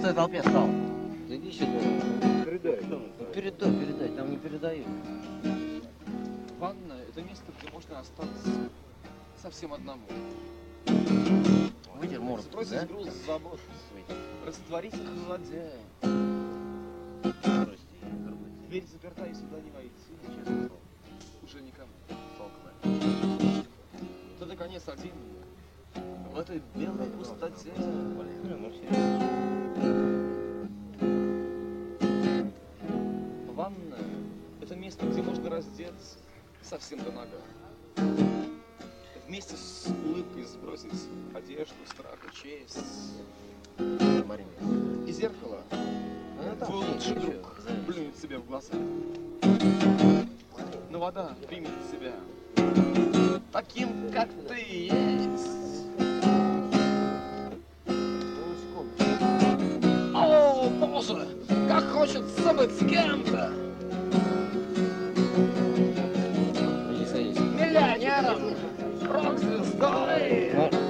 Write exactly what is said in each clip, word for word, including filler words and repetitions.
пустой толпе стал. Иди сюда. Передай. Передай, передай, там не передают. Ванная – это место, где можно остаться совсем одному. Вытер морду, Сбросить да? груз забот. Раствориться в холоде. Дверь заперта, и сюда не войти. Честно, уже никому. Ты наконец один в этой белой пустоте. Ванная – это место, где можно раздеться совсем до нога. Вместе с улыбкой сбросить одежду, страх и честь. И зеркало твой лучший друг плюнет себе в глаза. Но вода примет себя таким, как ты есть. О, Боже, как хочется быть с кем-то. Миллионером, рок-звездой,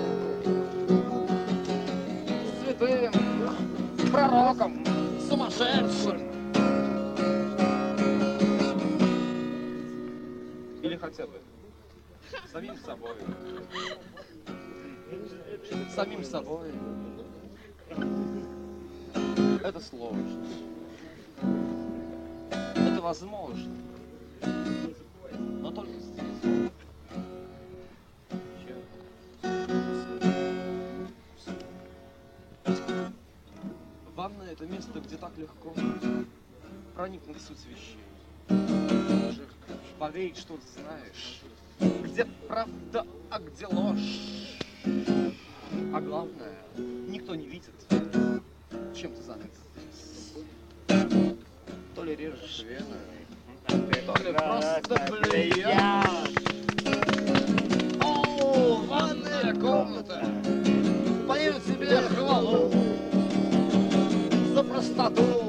святым, пророком, сумасшедшим. Или хотя бы самим собой. Самим собой. Это сложно. Это возможно. Но только здесь. Ванная – это место, где так легко проникнуть в суть вещей. Поверить, что ты знаешь. Где правда, а где ложь. А главное, никто не видит, чем ты занят здесь. То ли режешь вены, то ли просто плюешь. О, ванная комната поет тебе хвалу за простоту.